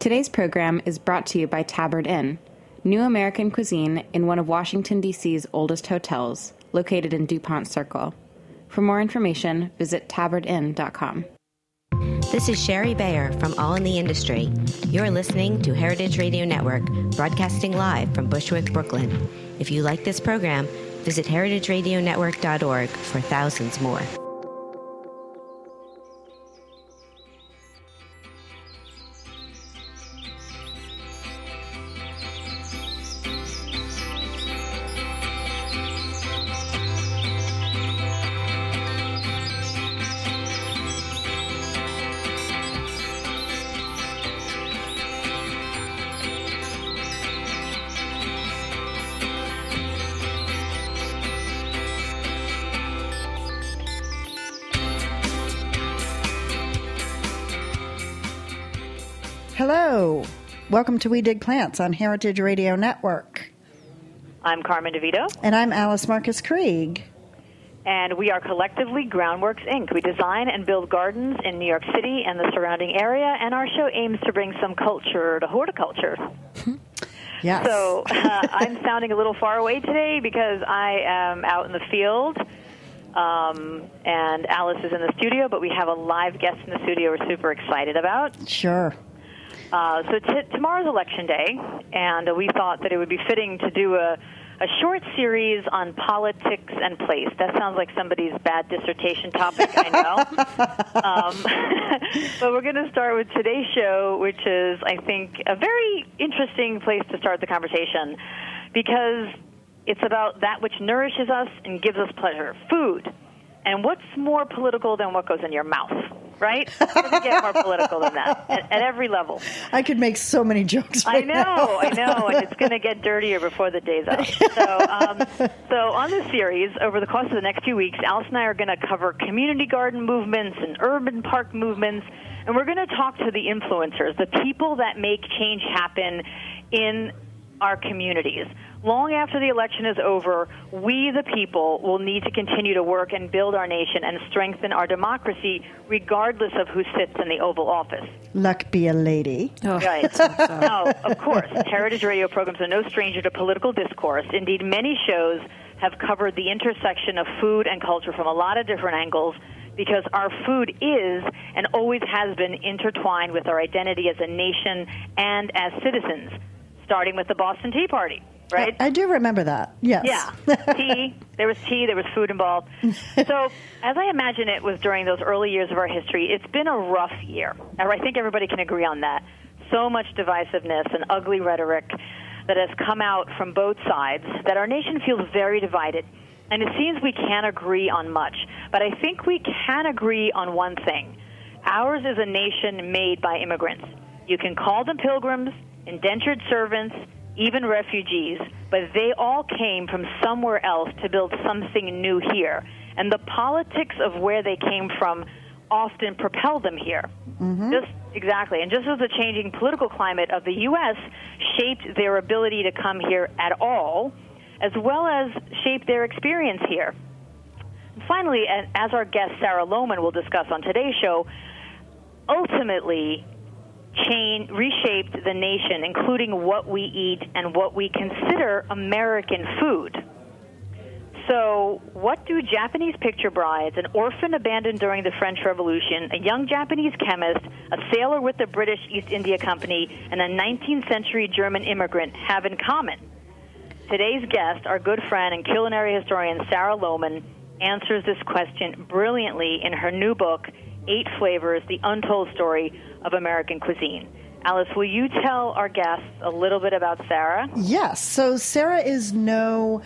Today's program is brought to you by Tabard Inn, new American cuisine in one of Washington, D.C.'s oldest hotels, located in DuPont Circle. For more information, visit tabardinn.com. This is Sherry Bayer from All in the Industry. You're listening to Heritage Radio Network, broadcasting live from Bushwick, Brooklyn. If you like this program, visit heritageradionetwork.org for thousands more. Hello. Welcome to We Dig Plants on Heritage Radio Network. I'm Carmen DeVito. And I'm Alice Marcus Krieg. And we are collectively Groundworks, Inc. We design and build gardens in New York City and the surrounding area, and our show aims to bring some culture to horticulture. Yes. So I'm sounding a little far away today because I am out in the field, and Alice is in the studio, but we have a live guest in the studio we're super excited about. Sure. So tomorrow's Election Day, and we thought that it would be fitting to do a short series on politics and place. That sounds like somebody's bad dissertation topic, I know. But we're going to start with today's show, which is, I think, a very interesting place to start the conversation, because it's about that which nourishes us and gives us pleasure, food. And what's more political than what goes in your mouth? Right? It doesn't get more political than that at every level. I could make so many jokes right now. I know, and it's going to get dirtier before the day's out. So on this series, over the course of the next few weeks, Alice and I are going to cover community garden movements and urban park movements, and we're going to talk to the influencers, the people that make change happen in our communities. Long after the election is over, we, the people, will need to continue to work and build our nation and strengthen our democracy, regardless of who sits in the Oval Office. Luck be a lady. Oh. Right. Now, of course, Heritage Radio programs are no stranger to political discourse. Indeed, many shows have covered the intersection of food and culture from a lot of different angles, because our food is and always has been intertwined with our identity as a nation and as citizens, starting with the Boston Tea Party. Right? I do remember that, yes. Yeah, tea, there was food involved. So, as I imagine it was during those early years of our history, it's been a rough year. I think everybody can agree on that. So much divisiveness and ugly rhetoric that has come out from both sides that our nation feels very divided. And it seems we can't agree on much. But I think we can agree on one thing. Ours is a nation made by immigrants. You can call them pilgrims, indentured servants, even refugees, but they all came from somewhere else to build something new here. And the politics of where they came from often propelled them here. Mm-hmm. Exactly. And just as the changing political climate of the U.S. shaped their ability to come here at all, as well as shaped their experience here. And finally, as our guest Sarah Lohman will discuss on today's show, ultimately reshaped the nation, including what we eat and what we consider American food. So, what do Japanese picture brides, an orphan abandoned during the French Revolution, a young Japanese chemist, a sailor with the British East India Company, and a 19th century German immigrant have in common? Today's guest, our good friend and culinary historian Sarah Lohman, answers this question brilliantly in her new book, 8 Flavors, The Untold Story of American Cuisine. Alice, will you tell our guests a little bit about Sarah? Yes. So Sarah is no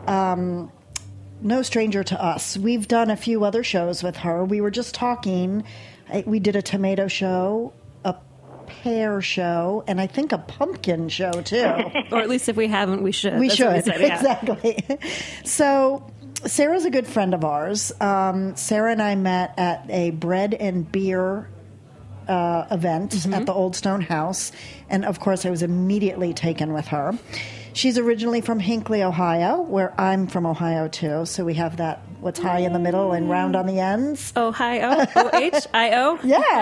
stranger to us. We've done a few other shows with her. We were just talking. We did a tomato show, a pear show, and I think a pumpkin show, too. Or at least if we haven't, we should. We That's should. what we said, yeah. Exactly. So Sarah's a good friend of ours. Sarah and I met at a bread and beer event at the Old Stone House, and of course I was immediately taken with her. She's originally from Hinckley, Ohio, where I'm from Ohio too, so we have that what's high in the middle and round on the ends. Ohio, O-H-I-O.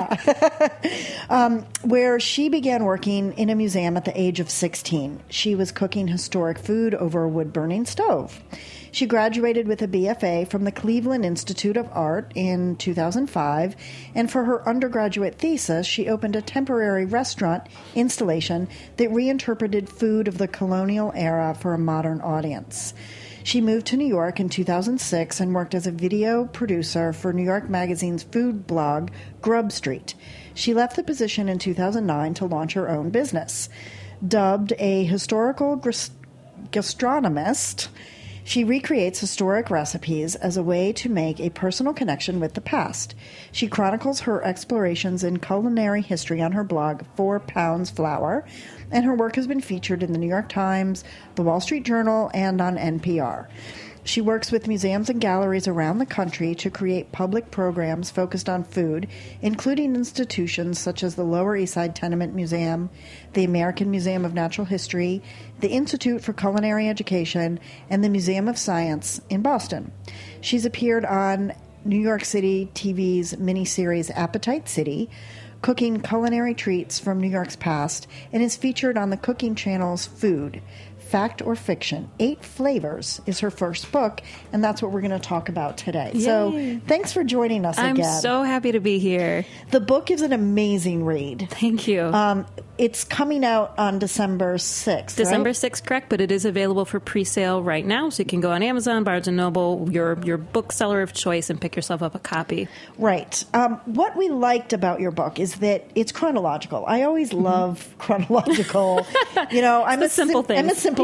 Yeah. Where she began working in a museum at the age of 16. She was cooking historic food over a wood-burning stove. She graduated with a BFA from the Cleveland Institute of Art in 2005, and for her undergraduate thesis, she opened a temporary restaurant installation that reinterpreted food of the colonial era for a modern audience. She moved to New York in 2006 and worked as a video producer for New York Magazine's food blog, Grub Street. She left the position in 2009 to launch her own business. Dubbed a historical gastronomist, she recreates historic recipes as a way to make a personal connection with the past. She chronicles her explorations in culinary history on her blog, 4 Pounds Flour, and her work has been featured in the New York Times, the Wall Street Journal, and on NPR. She works with museums and galleries around the country to create public programs focused on food, including institutions such as the Lower East Side Tenement Museum, the American Museum of Natural History, the Institute for Culinary Education, and the Museum of Science in Boston. She's appeared on New York City TV's miniseries Appetite City, cooking culinary treats from New York's past, and is featured on the cooking channel's Food. Fact or Fiction, 8 Flavors is her first book, and that's what we're going to talk about today. Yay. So thanks for joining us again. I'm so happy to be here. The book is an amazing read. Thank you. It's coming out on December 6th, December right? 6th, correct, but it is available for pre-sale right now, so you can go on Amazon, Barnes & Noble, your bookseller of choice, and pick yourself up a copy. Right. What we liked about your book is that it's chronological. I always love chronological. I'm a simpleton,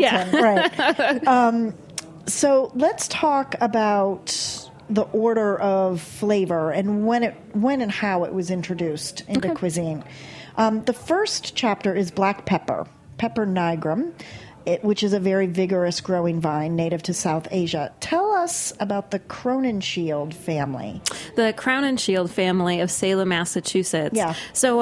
right? So let's talk about the order of flavor and when and how it was introduced into cuisine. The first chapter is black pepper, Pepper nigrum, which is a very vigorous growing vine native to South Asia. Tell us about the Crowninshield family. The Crowninshield family of Salem, Massachusetts. Yeah. So,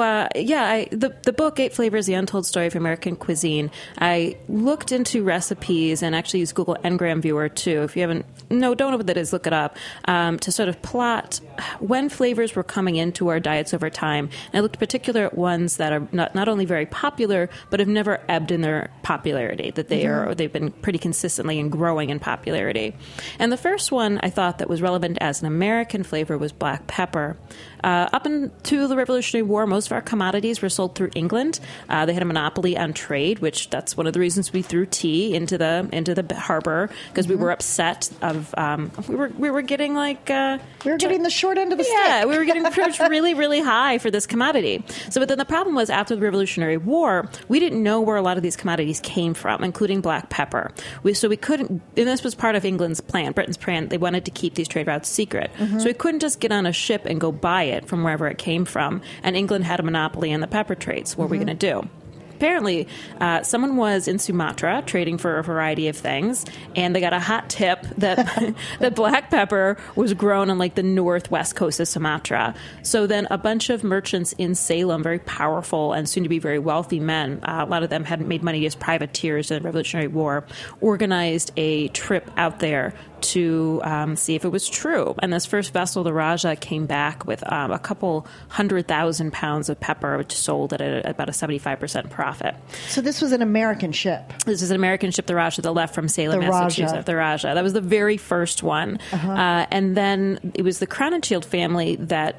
the book, 8 Flavors, The Untold Story of American Cuisine, I looked into recipes and actually used Google Ngram Viewer, too. If you don't know what that is, look it up, to sort of plot when flavors were coming into our diets over time. And I looked in particular at ones that are not only very popular, but have never ebbed in their popularity, that they've been pretty consistently and growing in popularity. And the first one I thought that was relevant as an American flavor was black pepper. Up into the Revolutionary War, most of our commodities were sold through England. They had a monopoly on trade, which that's one of the reasons we threw tea into the harbor, because we were upset of we were getting we were getting the short end of the stick. Yeah, we were getting charged really, really high for this commodity. So, but then the problem was after the Revolutionary War, we didn't know where a lot of these commodities came from, including black pepper. So we couldn't, and this was part of England's plan, Britain's plan. They wanted to keep these trade routes secret. So we couldn't just get on a ship and go buy it from wherever it came from. And England had a monopoly in the pepper trades. What were we going to do? Apparently, someone was in Sumatra trading for a variety of things, and they got a hot tip that that black pepper was grown on the northwest coast of Sumatra. So then a bunch of merchants in Salem, very powerful and soon to be very wealthy men, a lot of them had made money as privateers in the Revolutionary War, organized a trip out there to see if it was true. And this first vessel, the Raja, came back with a couple 100,000 pounds of pepper, which sold at about a 75% profit. So this was an American ship. This is an American ship, the Raja, that left from Salem, Massachusetts. The Raja. That was the very first one. And then it was the Crowninshield family that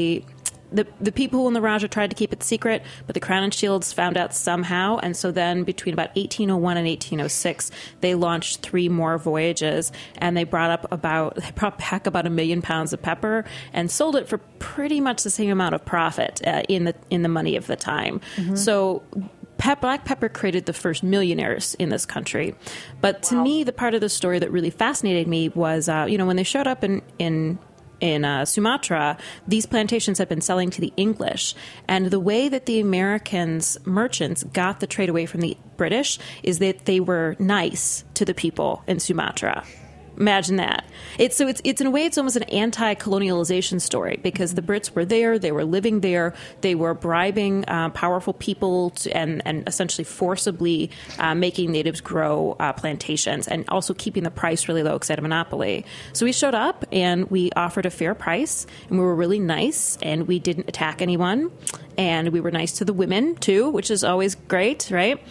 the people in the Raja tried to keep it secret, but the Crowninshields found out somehow, and so then between about 1801 and 1806, they launched 3 more voyages, and they brought back about 1 million pounds of pepper and sold it for pretty much the same amount of profit in the money of the time. So black pepper created the first millionaires in this country. But to me, the part of the story that really fascinated me was, when they showed up in Sumatra, these plantations had been selling to the English. And the way that the Americans, merchants, got the trade away from the British is that they were nice to the people in Sumatra. imagine that. It's in a way, it's almost an anti-colonialization story, because the Brits were there, they were living there, they were bribing powerful people and essentially forcibly making natives grow plantations, and also keeping the price really low because they had a monopoly. So we showed up and we offered a fair price, and we were really nice, and we didn't attack anyone, and we were nice to the women too, which is always great, right?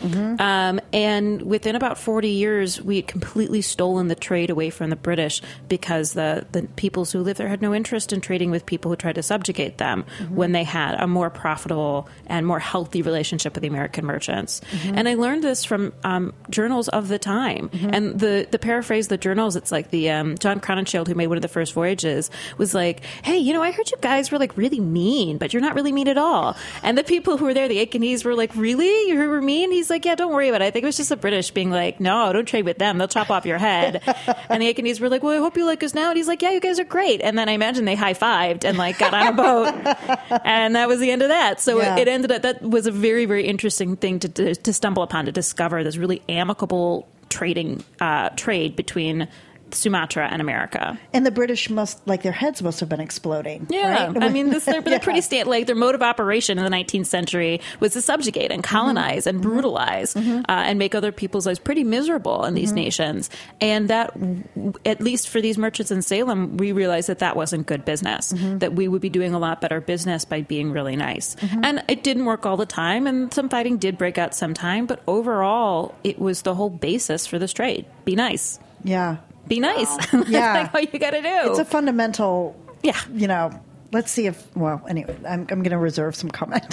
And within about 40 years, we had completely stolen the trade away from the British, because the peoples who lived there had no interest in trading with people who tried to subjugate them when they had a more profitable and more healthy relationship with the American merchants. And I learned this from journals of the time. And the paraphrase the journals, it's like the John Crowninshield, who made one of the first voyages, was like, hey, you know, I heard you guys were like really mean, but you're not really mean at all. And the people who were there, the Akinese, were like, really? You were mean? He's like, yeah, don't worry about it. I think it was just the British being like, no, don't trade with them. They'll chop off your head. And the Akinese were like, well, I hope you like us now. And he's like, yeah, you guys are great. And then I imagine they high-fived and like got on a boat. And that was the end of that. So it ended up, that was a very, very interesting thing to stumble upon, to discover this really amicable trade between Sumatra and America. And the British must, like, their heads must have been exploding. Yeah. Right? I mean, they're pretty like their mode of operation in the 19th century was to subjugate and colonize and brutalize and make other people's lives pretty miserable in these nations. And that, at least for these merchants in Salem, we realized that wasn't good business, that we would be doing a lot better business by being really nice. And it didn't work all the time, and some fighting did break out sometime, but overall, it was the whole basis for this trade. Be nice. Yeah. Be nice. That's like all you got to do. It's a fundamental, you know, let's see if, well, anyway, I'm going to reserve some comment.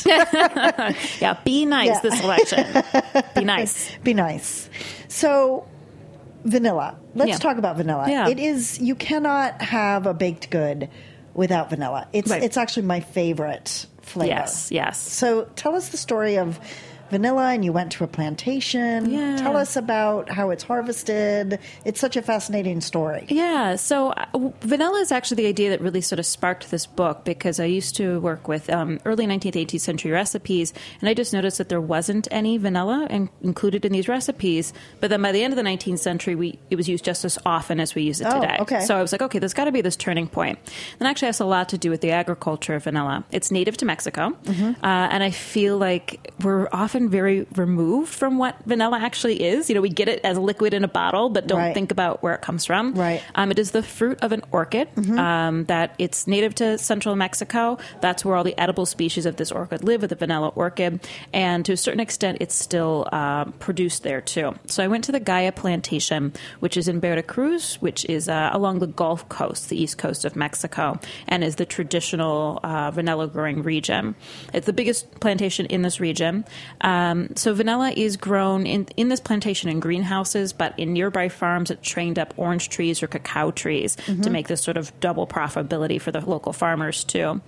Yeah, be nice this election. Be nice. Be nice. So, vanilla. Let's talk about vanilla. Yeah. It is, you cannot have a baked good without vanilla. It's actually my favorite flavor. Yes. So, tell us the story of vanilla, and you went to a plantation. Yeah. Tell us about how it's harvested. It's such a fascinating story. Yeah. So vanilla is actually the idea that really sort of sparked this book, because I used to work with early 19th, 18th century recipes, and I just noticed that there wasn't any vanilla included in these recipes. But then by the end of the 19th century, it was used just as often as we use it today. Okay. So I was like, okay, there's got to be this turning point. And actually has a lot to do with the agriculture of vanilla. It's native to Mexico, and I feel like we're often very removed from what vanilla actually is. You know, we get it as a liquid in a bottle, but don't think about where it comes from. Right. It is the fruit of an orchid that it's native to central Mexico. That's where all the edible species of this orchid live, with the vanilla orchid. And to a certain extent, it's still produced there too. So I went to the Gaia plantation, which is in Veracruz, which is along the Gulf Coast, the east coast of Mexico, and is the traditional vanilla growing region. It's the biggest plantation in this region. So vanilla is grown in this plantation in greenhouses, but in nearby farms it trained up orange trees or cacao trees to make this sort of double profitability for the local farmers too.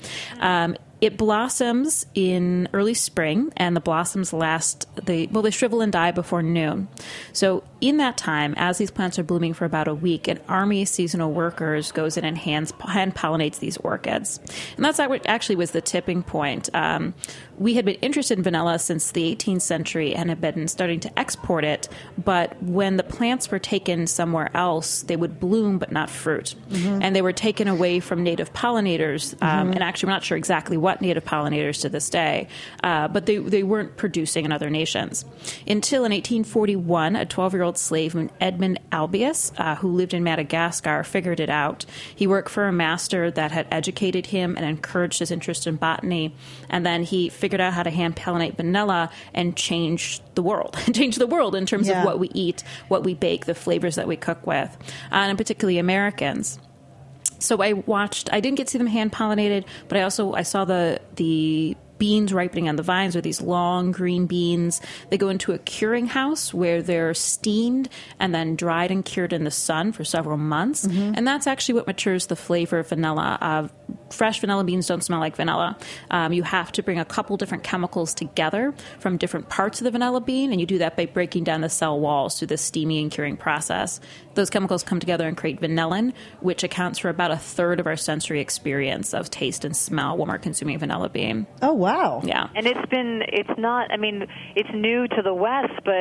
It blossoms in early spring, and the blossoms they shrivel and die before noon. So in that time, as these plants are blooming for about a week, an army of seasonal workers goes in and hand pollinates these orchids. And that's what actually was the tipping point. We had been interested in vanilla since the 18th century and had been starting to export it, but when the plants were taken somewhere else, they would bloom but not fruit. And they were taken away from native pollinators, and actually we're not sure exactly what native pollinators to this day, but they weren't producing in other nations. Until in 1841, a 12-year-old slave named Edmund Albius, who lived in Madagascar, figured it out. He worked for a master that had educated him and encouraged his interest in botany, and then he figured out how to hand pollinate vanilla and change the world in terms of what we eat, what we bake, the flavors that we cook with, and particularly Americans. So I didn't get to see them hand pollinated, but I saw the beans ripening on the vines are these long green beans. They go into a curing house where they're steamed and then dried and cured in the sun for several months. And that's actually what matures the flavor of vanilla. Fresh vanilla beans don't smell like vanilla. You have to bring a couple different chemicals together from different parts of the vanilla bean, and you do that by breaking down the cell walls through the steaming and curing process. Those chemicals come together and create vanillin, which accounts for about a third of our sensory experience of taste and smell when we're consuming vanilla bean. Oh, wow. Yeah. And it's new to the West, but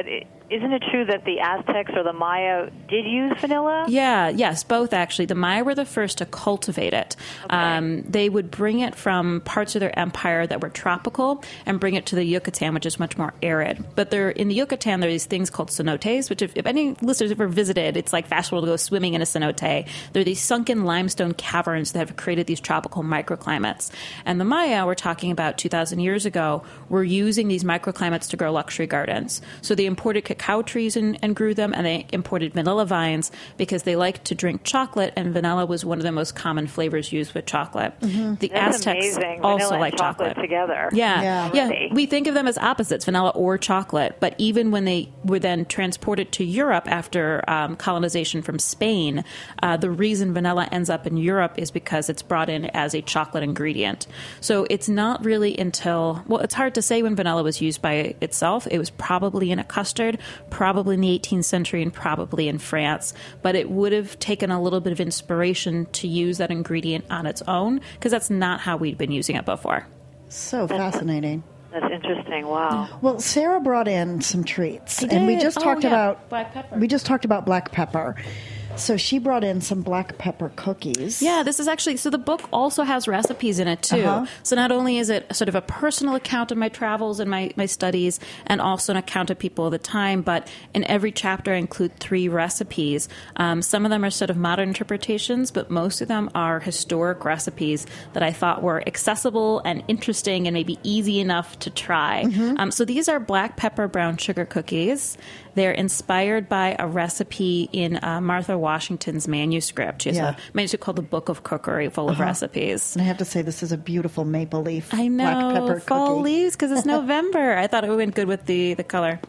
isn't it true that the Aztecs or the Maya did use vanilla? Yes, both actually. The Maya were the first to cultivate it. Okay. They would bring it from parts of their empire that were tropical and bring it to the Yucatan, which is much more arid. But in the Yucatan, there are these things called cenotes, which if any listeners have ever visited, it's like fashionable to go swimming in a cenote. They're these sunken limestone caverns that have created these tropical microclimates. And the Maya, we're talking about 2,000 years ago, were using these microclimates to grow luxury gardens. So they imported cacao trees and grew them, and they imported vanilla vines because they liked to drink chocolate, and vanilla was one of the most common flavors used with chocolate. Mm-hmm. The That's Aztecs amazing. also Vanilla like and chocolate together. Yeah. We think of them as opposites, vanilla or chocolate. But even when they were then transported to Europe after colonization from Spain, the reason vanilla ends up in Europe is because it's brought in as a chocolate ingredient. So it's not really until, well, it's hard to say when vanilla was used by itself. It was probably in a custard, probably in the 18th century, and probably in France. But it would have taken a little bit of inspiration to use that ingredient on its own, because that's not how we'd been using it before. So fascinating. That's interesting. Wow. Well, Sarah brought in some treats, I and we did. just talked about black pepper. We just talked about black pepper. So she brought in some black pepper cookies. Yeah, this is actually, so the book also has recipes in it too. Uh-huh. So not only is it sort of a personal account of my travels and my studies, and also an account of people of the time, but in every chapter I include 3 recipes. Some of them are sort of modern interpretations, but most of them are historic recipes that I thought were accessible and interesting and maybe easy enough to try. Mm-hmm. So these are black pepper brown sugar cookies. They're inspired by a recipe in Martha Washington's manuscript. She has a manuscript called The Book of Cookery, full of recipes. And I have to say, this is a beautiful maple leaf I know, black pepper fall cookie. leaves, because it's November. I thought it went good with the color.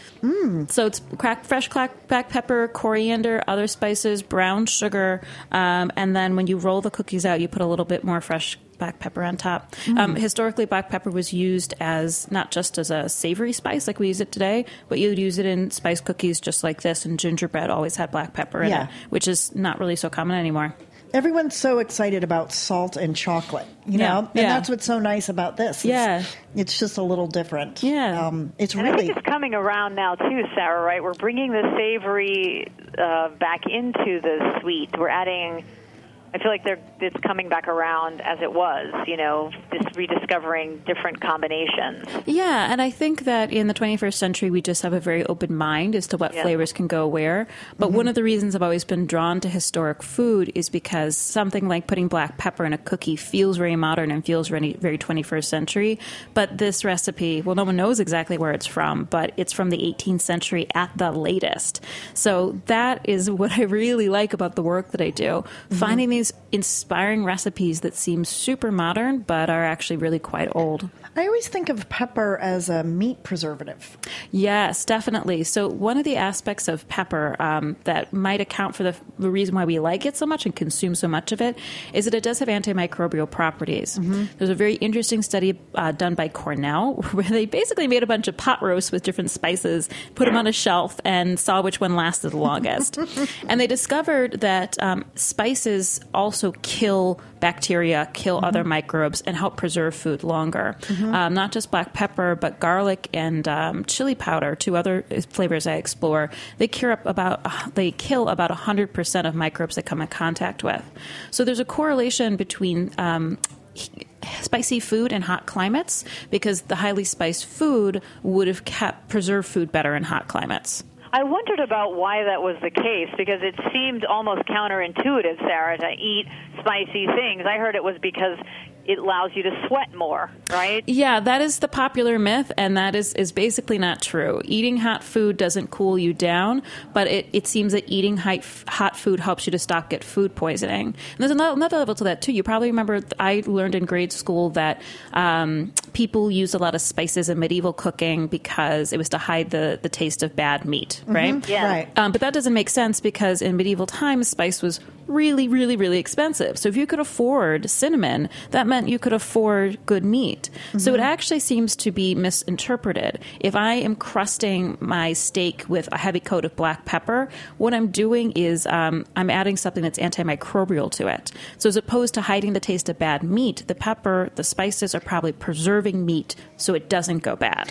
So it's fresh black pepper, coriander, other spices, brown sugar, and then when you roll the cookies out, you put a little bit more fresh black pepper on top. Historically, black pepper was used as not just as a savory spice like we use it today, but you'd use it in spice cookies just like this, and gingerbread always had black pepper in it, which is not really so common anymore. Everyone's so excited about salt and chocolate, you know? And that's what's so nice about this. It's just a little different. It's and really... I think it's coming around now, too, Sarah, right? We're bringing the savory back into the sweet. We're adding... I feel like it's coming back around as it was, you know, just rediscovering different combinations. Yeah, and I think that in the 21st century, we just have a very open mind as to what flavors can go where. But one of the reasons I've always been drawn to historic food is because something like putting black pepper in a cookie feels very modern and feels very 21st century. But this recipe, well, no one knows exactly where it's from, but it's from the 18th century at the latest. So that is what I really like about the work that I do, finding these inspiring recipes that seem super modern but are actually really quite old. I always think of pepper as a meat preservative. Yes, definitely. So one of the aspects of pepper that might account for the reason why we like it so much and consume so much of it is that it does have antimicrobial properties. There's a very interesting study done by Cornell where they basically made a bunch of pot roasts with different spices, put them on a shelf, and saw which one lasted the longest. And they discovered that spices also kill bacteria, kill other microbes, and help preserve food longer. Not just black pepper, but garlic and chili powder, 2 other flavors I explore. They kill about 100% of microbes they come in contact with. So there's a correlation between spicy food and hot climates, because the highly spiced food would have preserved food better in hot climates. I wondered about why that was the case, because it seemed almost counterintuitive, Sarah, to eat spicy things. I heard it was because it allows you to sweat more, right? Yeah, that is the popular myth, and that is basically not true. Eating hot food doesn't cool you down, but it seems that eating hot food helps you to get food poisoning. And there's another level to that, too. You probably remember I learned in grade school that people used a lot of spices in medieval cooking because it was to hide the taste of bad meat, right? Yeah. Right. But that doesn't make sense, because in medieval times, spice was really, really, really expensive. So if you could afford cinnamon, that meant you could afford good meat. So it actually seems to be misinterpreted. If I am crusting my steak with a heavy coat of black pepper, what I'm doing is I'm adding something that's antimicrobial to it. So as opposed to hiding the taste of bad meat, the pepper, the spices are probably preserving meat so it doesn't go bad.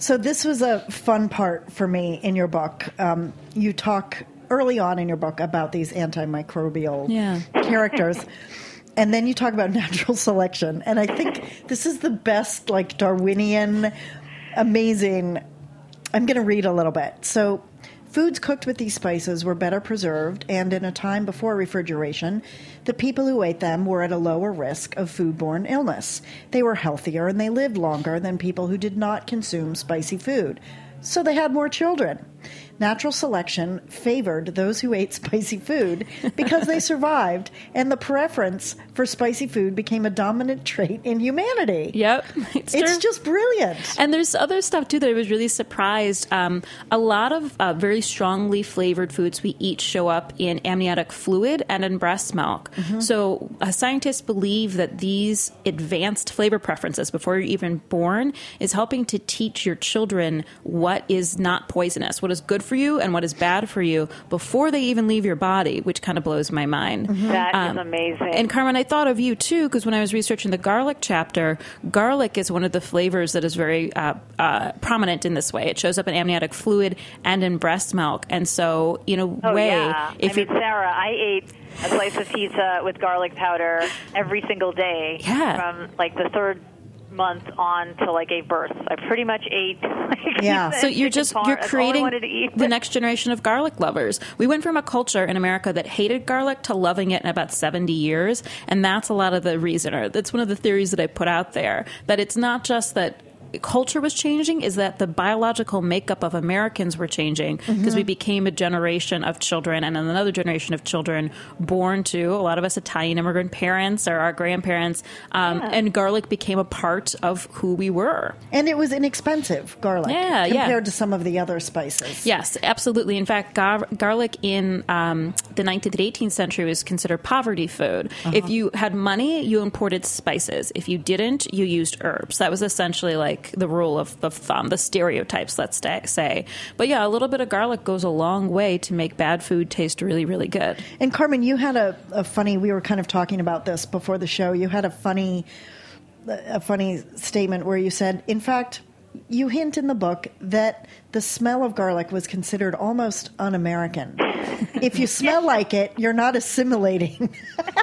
So this was a fun part for me in your book. You talk early on in your book about these antimicrobial characters. And then you talk about natural selection. And I think this is the best, like, Darwinian, amazing. I'm going to read a little bit. So foods cooked with these spices were better preserved, and in a time before refrigeration, the people who ate them were at a lower risk of foodborne illness. They were healthier and they lived longer than people who did not consume spicy food. So they had more children. Natural selection favored those who ate spicy food because they survived, and the preference for spicy food became a dominant trait in humanity. Yep. It's just brilliant. And there's other stuff, too, that I was really surprised. A lot of very strongly flavored foods we eat show up in amniotic fluid and in breast milk. Mm-hmm. So scientists believe that these advanced flavor preferences before you're even born is helping to teach your children what is not poisonous, what is good for you and what is bad for you before they even leave your body, which kind of blows my mind. Mm-hmm. That is amazing. And Carmen, I thought of you too, because when I was researching the garlic chapter, garlic is one of the flavors that is very prominent in this way. It shows up in amniotic fluid and in breast milk. And so, in a way... Yeah. Sarah, I ate a slice of pizza with garlic powder every single day from like the third month on till I gave birth. I pretty much ate. So you're creating the next generation of garlic lovers. We went from a culture in America that hated garlic to loving it in about 70 years, and that's a lot of the reason. Or that's one of the theories that I put out there, that it's not just that culture was changing, is that the biological makeup of Americans were changing because we became a generation of children and another generation of children born to, a lot of us, Italian immigrant parents or our grandparents, and garlic became a part of who we were. And it was inexpensive, garlic, compared to some of the other spices. Yes, absolutely. In fact, garlic in the 19th and 18th century was considered poverty food. If you had money, you imported spices. If you didn't, you used herbs. That was essentially like the rule of thumb, the stereotypes, let's say. But yeah, a little bit of garlic goes a long way to make bad food taste really, really good. And Carmen, you had a funny, we were kind of talking about this before the show, you had a funny statement where you said, in fact, you hint in the book that the smell of garlic was considered almost un-American. If you smell like it, you're not assimilating.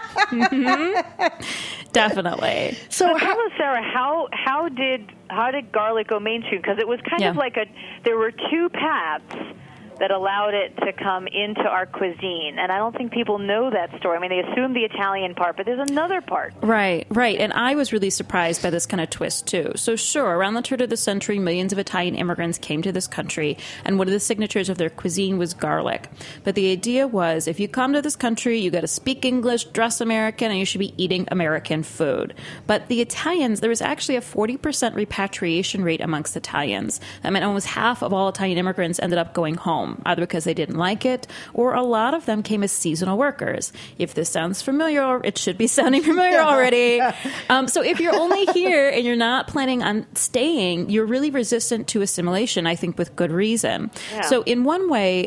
Definitely. So tell us, Sarah, how did garlic go mainstream? Because it was kind of like there were two paths that allowed it to come into our cuisine. And I don't think people know that story. I mean, they assume the Italian part, but there's another part. Right. And I was really surprised by this kind of twist, too. So sure, around the turn of the century, millions of Italian immigrants came to this country, and one of the signatures of their cuisine was garlic. But the idea was, if you come to this country, you got to speak English, dress American, and you should be eating American food. But the Italians, there was actually a 40% repatriation rate amongst Italians. I mean, almost half of all Italian immigrants ended up going home, either because they didn't like it, or a lot of them came as seasonal workers. If this sounds familiar, it should be sounding familiar already. So if you're only here and you're not planning on staying, you're really resistant to assimilation, I think, with good reason. Yeah. So in one way,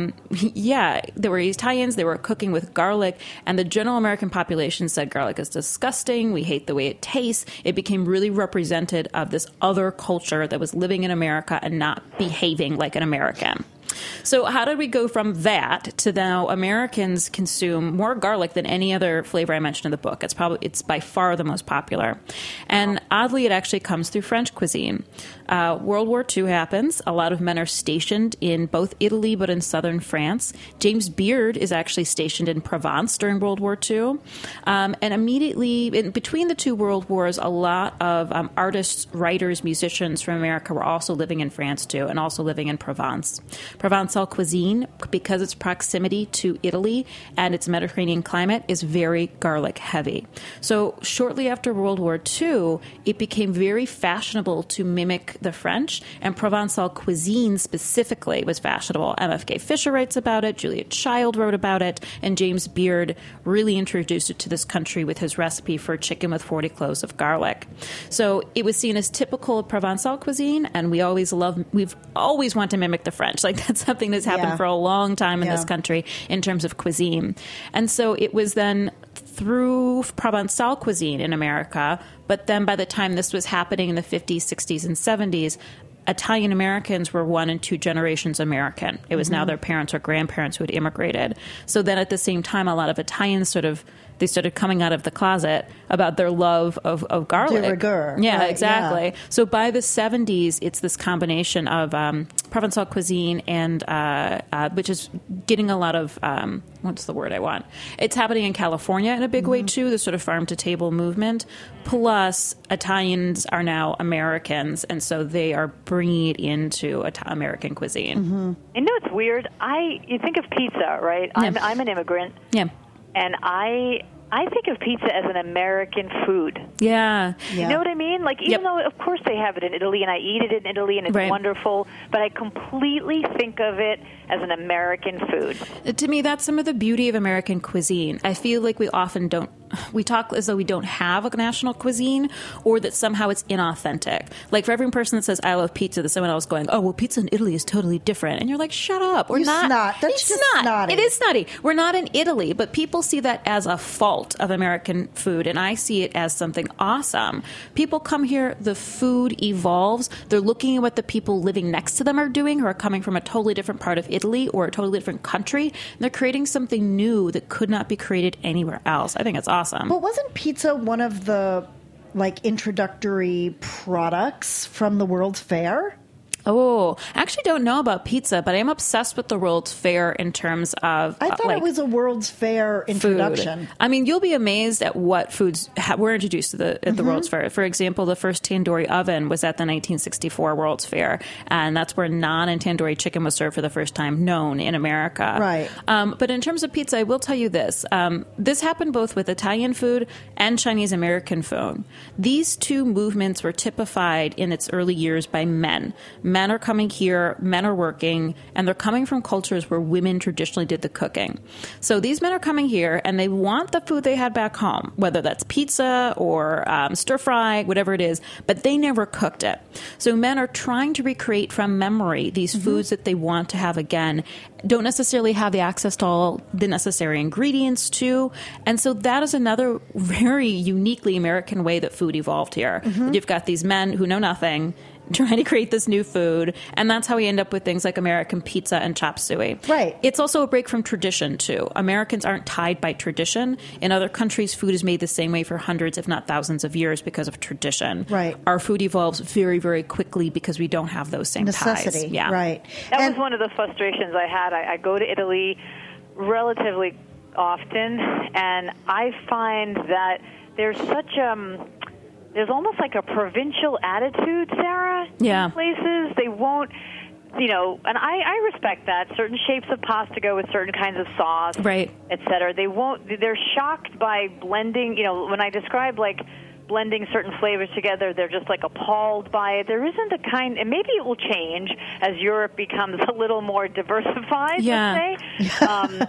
there were Italians, they were cooking with garlic, and the general American population said garlic is disgusting, we hate the way it tastes. It became really represented of this other culture that was living in America and not behaving like an American. So how did we go from that to now Americans consume more garlic than any other flavor I mentioned in the book? It's by far the most popular. And oddly, it actually comes through French cuisine. World War II happens. A lot of men are stationed in both Italy but in southern France. James Beard is actually stationed in Provence during World War II. And immediately, in between the two world wars, a lot of artists, writers, musicians from America were also living in France too, and also living in Provence. Provençal cuisine, because its proximity to Italy and its Mediterranean climate, is very garlic heavy. So shortly after World War II, it became very fashionable to mimic the French, and Provençal cuisine specifically was fashionable. M.F.K. Fisher writes about it, Julia Child wrote about it, and James Beard really introduced it to this country with his recipe for chicken with 40 cloves of garlic. So it was seen as typical of Provençal cuisine, and we've always wanted to mimic the French. Like, that's something that's happened for a long time in this country in terms of cuisine. And so it was then through Provençal cuisine in America, but then by the time this was happening in the 50s, 60s, and 70s, Italian Americans were 1 and 2 generations American. It was now their parents or grandparents who had immigrated. So then at the same time, a lot of Italians they started coming out of the closet about their love of garlic. De rigueur. Yeah, Right, exactly. yeah. So by the 70s, it's this combination of Provençal cuisine and which is getting a lot of what's the word I want? It's happening in California in a big way too. The sort of farm to table movement. Plus, Italians are now Americans, and so they are bringing it into American cuisine. You know, it's weird. You think of pizza, right? Yeah. I'm an immigrant. Yeah. And I think of pizza as an American food. Yeah. You know what I mean? Like, even though, of course, they have it in Italy, and I eat it in Italy, and it's Right. wonderful, but I completely think of it as an American food. To me, that's some of the beauty of American cuisine. I feel like we often don't. We talk as though we don't have a national cuisine, or that somehow it's inauthentic. Like for every person that says "I love pizza," there's someone else going, "Oh, well, pizza in Italy is totally different," and you're like, "Shut up! We're You not. snot. That's it's just not. snotty. It is snotty. We're not in Italy, but people see that as a fault of American food, and I see it as something awesome. People come here, the food evolves. They're looking at what the people living next to them are doing, who are coming from a totally different part of Italy or a totally different country. And they're creating something new that could not be created anywhere else. I think it's awesome. But wasn't pizza one of the introductory products from the World's Fair? Oh, I actually don't know about pizza, but I am obsessed with the World's Fair in terms of I thought it was a World's Fair introduction. food. I mean, you'll be amazed at what foods were introduced to the World's Fair. For example, the first tandoori oven was at the 1964 World's Fair, and that's where naan and tandoori chicken was served for the first time known in America. Right. But in terms of pizza, I will tell you this. This happened both with Italian food and Chinese American food. These two movements were typified in its early years by men. Men are coming here, men are working, and they're coming from cultures where women traditionally did the cooking. So these men are coming here, and they want the food they had back home, whether that's pizza or stir fry, whatever it is, but they never cooked it. So men are trying to recreate from memory these foods that they want to have again, don't necessarily have the access to all the necessary ingredients to. And so that is another very uniquely American way that food evolved here. You've got these men who know nothing trying to create this new food, and that's how we end up with things like American pizza and chop suey. Right. It's also a break from tradition, too. Americans aren't tied by tradition. In other countries, food is made the same way for hundreds, if not thousands of years because of tradition. Right. Our food evolves very, very quickly because we don't have those same Necessity. ties. Yeah. Right. That was one of the frustrations I had. I go to Italy relatively often, and I find that there's such there's almost like a provincial attitude, Sarah. Yeah. In places they won't, and I respect that. Certain shapes of pasta go with certain kinds of sauce, Right. et cetera. They're shocked by blending. When I describe blending certain flavors together, they're just appalled by it. There isn't a kind, and maybe it will change as Europe becomes a little more diversified, Yeah. let's say.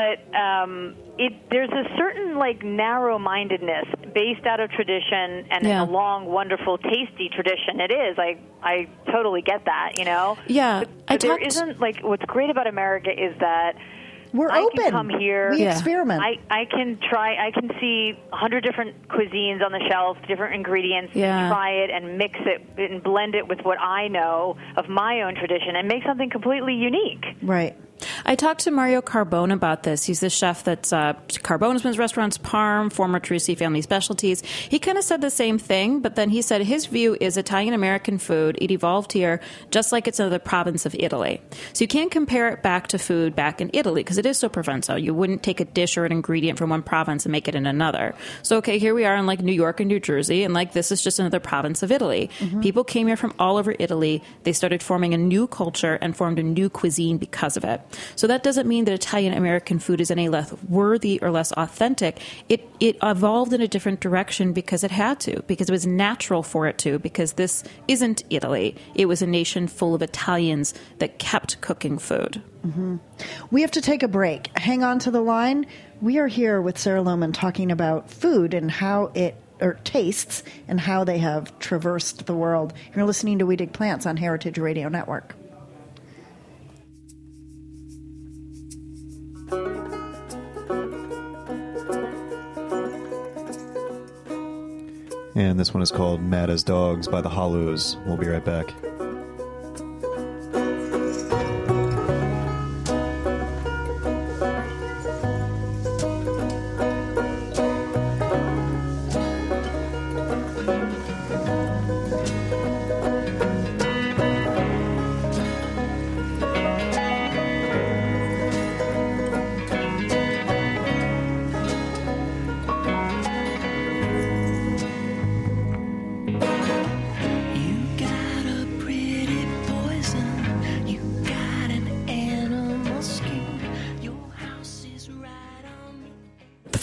There's a certain narrow-mindedness based out of tradition and Yeah. a long, wonderful, tasty tradition. It is. I totally get that, Yeah. But there isn't, what's great about America is that We're I open. can come here. We Yeah. experiment. I can see 100 different cuisines on the shelf, different ingredients, Yeah. try it and mix it and blend it with what I know of my own tradition and make something completely unique. Right. I talked to Mario Carbone about this. He's the chef that's Carbone's Restaurants, Parm, former Teresi Family Specialties. He kind of said the same thing, but then he said his view is Italian-American food. It evolved here just like it's another province of Italy. So you can't compare it back to food back in Italy because it is so Provençal. You wouldn't take a dish or an ingredient from one province and make it in another. So, okay, here we are in New York and New Jersey, and this is just another province of Italy. People came here from all over Italy. They started forming a new culture and formed a new cuisine because of it. So that doesn't mean that Italian-American food is any less worthy or less authentic. It evolved in a different direction because it had to, because it was natural for it to, because this isn't Italy. It was a nation full of Italians that kept cooking food. We have to take a break. Hang on to the line. We are here with Sarah Lohman talking about food and how tastes and how they have traversed the world. You're listening to We Dig Plants on Heritage Radio Network. And this one is called Mad as Dogs by the Hollows. We'll be right back.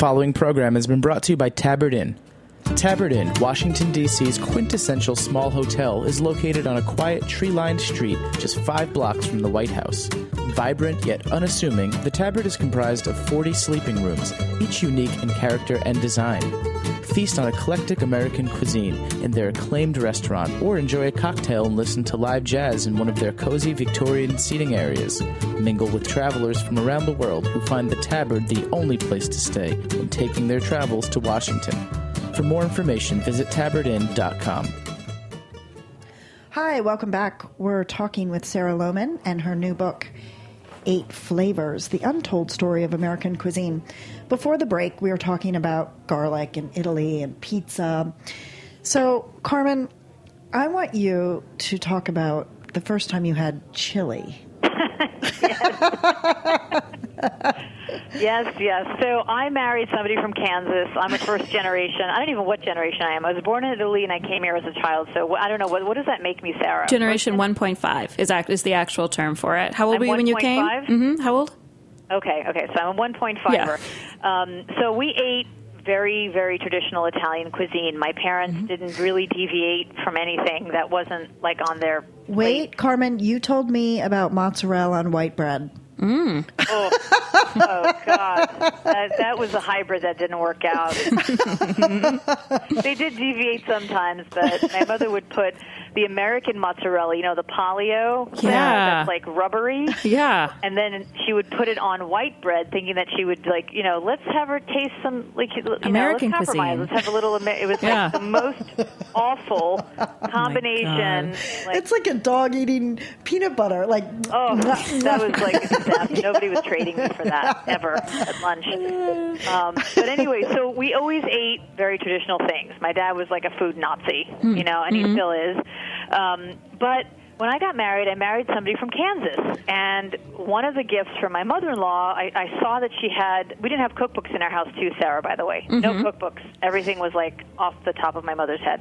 following program has been brought to you by Tabard Inn. Tabard Inn, Washington, D.C.'s quintessential small hotel, is located on a quiet, tree-lined street just 5 blocks from the White House. Vibrant yet unassuming, the Tabard is comprised of 40 sleeping rooms, each unique in character and design. Feast on eclectic American cuisine in their acclaimed restaurant, or enjoy a cocktail and listen to live jazz in one of their cozy Victorian seating areas. Mingle with travelers from around the world who find the Tabard the only place to stay when taking their travels to Washington. For more information, visit tabardinn.com. Hi, welcome back. We're talking with Sarah Lohman and her new book, 8 Flavors, The Untold Story of American Cuisine. Before the break, we were talking about garlic and Italy and pizza. So, Carmen, I want you to talk about the first time you had chili. Yes. So I married somebody from Kansas. I'm a first generation. I don't even know what generation I am. I was born in Italy, and I came here as a child. So I don't know. What does that make me, Sarah? Generation 1.5 is the actual term for it. How old were you when you came? 1.5? How old? Okay. So I'm a 1.5er. Yeah. So we ate very, very traditional Italian cuisine. My parents didn't really deviate from anything that wasn't like on their plate. Carmen, you told me about mozzarella on white bread. Oh God, that was a hybrid that didn't work out. They did deviate sometimes, but my mother would put the American mozzarella, the Palio, that's like rubbery. Yeah. And then she would put it on white bread, thinking that she would let's have her taste some American let's compromise. cuisine. Let's have a little. It was like the most awful combination. It's like a dog eating peanut butter. That was like theft. Nobody was trading me for that ever at lunch. But anyway, so we always ate very traditional things. My dad was like a food Nazi, and he still is. But when I got married, I married somebody from Kansas. And one of the gifts from my mother-in-law, I saw that she had... We didn't have cookbooks in our house, too, Sarah, by the way. No cookbooks. Everything was, off the top of my mother's head.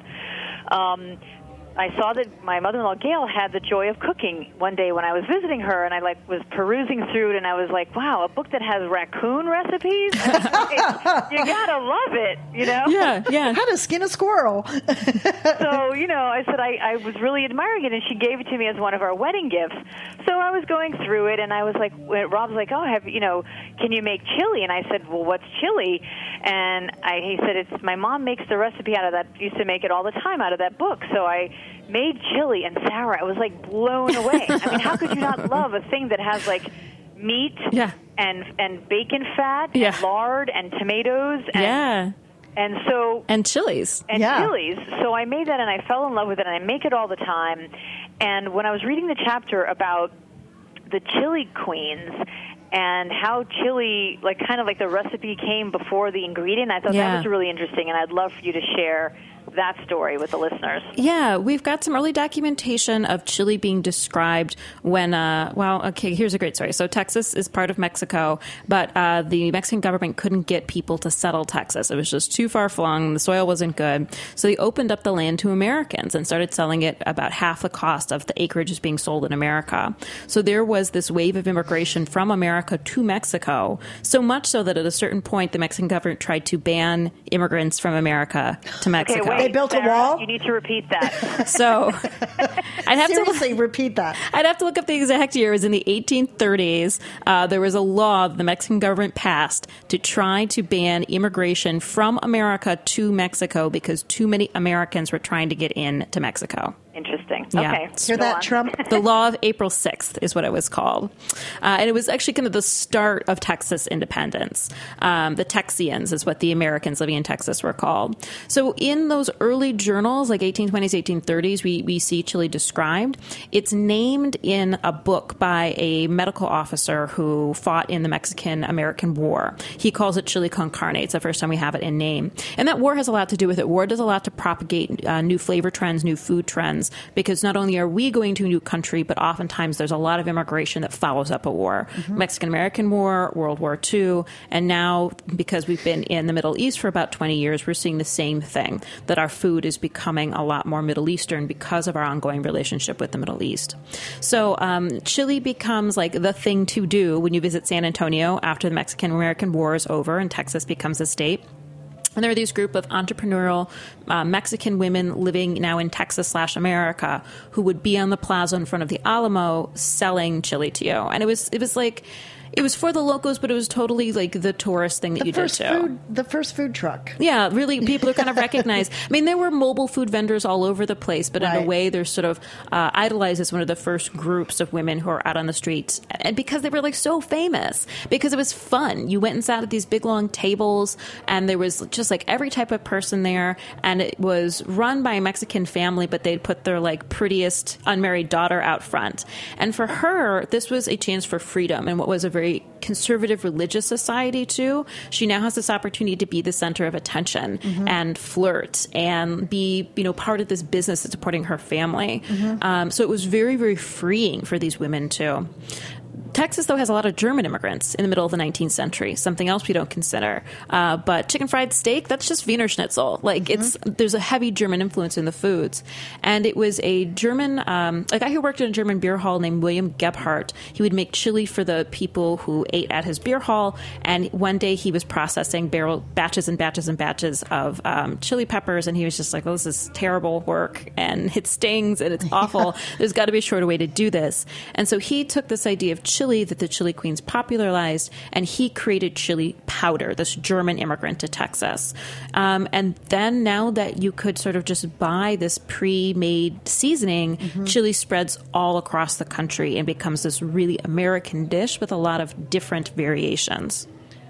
I saw that my mother-in-law, Gail, had the joy of cooking one day when I was visiting her, and I was perusing through it, and I was like, wow, a book that has raccoon recipes? You gotta love it, Yeah. How to skin a squirrel. So, I said I was really admiring it, and she gave it to me as one of our wedding gifts. So I was going through it, and I was like, Rob's like, can you make chili? And I said, well, what's chili? And he said, my mom makes the recipe out of that, used to make it all the time out of that book. So I made chili, and Sarah, I was blown away. I mean, how could you not love a thing that has meat and bacon fat and lard and tomatoes and chilies. So I made that, and I fell in love with it, and I make it all the time. And when I was reading the chapter about the chili queens and how chili, kind of the recipe came before the ingredient, I thought that was really interesting, and I'd love for you to share that story with the listeners. Yeah, we've got some early documentation of chili being described when, here's a great story. So Texas is part of Mexico, but the Mexican government couldn't get people to settle Texas. It was just too far flung. The soil wasn't good. So they opened up the land to Americans and started selling it about half the cost of the acreage being sold in America. So there was this wave of immigration from America to Mexico, so much so that at a certain point, the Mexican government tried to ban immigrants from America to Mexico. Okay, they built a wall? You need to repeat that. So I'd have repeat that. I'd have to look up the exact year. It was in the 1830s. There was a law that the Mexican government passed to try to ban immigration from America to Mexico because too many Americans were trying to get into Mexico. Interesting. Yeah. Okay. Hear that, Trump? The Law of April 6th is what it was called. And it was actually kind of the start of Texas independence. The Texians is what the Americans living in Texas were called. So in those early journals, like 1820s, 1830s, we see chili described. It's named in a book by a medical officer who fought in the Mexican-American War. He calls it chili con carne. It's the first time we have it in name. And that war has a lot to do with it. War does a lot to propagate new flavor trends, new food trends. Americans, because not only are we going to a new country, but oftentimes there's a lot of immigration that follows up a war. Mexican-American War, World War II, and now because we've been in the Middle East for about 20 years, we're seeing the same thing, that our food is becoming a lot more Middle Eastern because of our ongoing relationship with the Middle East. So chili becomes like the thing to do when you visit San Antonio after the Mexican-American War is over and Texas becomes a state. And there are these group of entrepreneurial Mexican women living now in Texas/America who would be on the plaza in front of the Alamo selling chili to you. And it was like, it was for the locals, but it was totally like the tourist thing that you did too. The first food truck. Yeah, really, people are kind of recognized. I mean, there were mobile food vendors all over the place, but in a way, they're sort of idolized as one of the first groups of women who are out on the streets. And because they were like so famous, because it was fun. You went and sat at these big long tables, and there was just like every type of person there. And it was run by a Mexican family, but they'd put their like prettiest unmarried daughter out front. And for her, this was a chance for freedom and what was a very conservative religious society too. She now has this opportunity to be the center of attention and flirt and be, part of this business that's supporting her family. So it was very, very freeing for these women too. Texas, though, has a lot of German immigrants in the middle of the 19th century, something else we don't consider. But chicken fried steak, that's just Wiener Schnitzel. Like, there's a heavy German influence in the foods. And it was a German, a guy who worked in a German beer hall named William Gebhardt. He would make chili for the people who ate at his beer hall. And one day he was processing batches and batches and batches of chili peppers. And he was just like, oh, this is terrible work. And it stings and it's awful. There's got to be a shorter way to do this. And so he took this idea of chili that the Chili Queens popularized, and he created chili powder, this German immigrant to Texas. And then now that you could sort of just buy this pre-made seasoning, chili spreads all across the country and becomes this really American dish with a lot of different variations.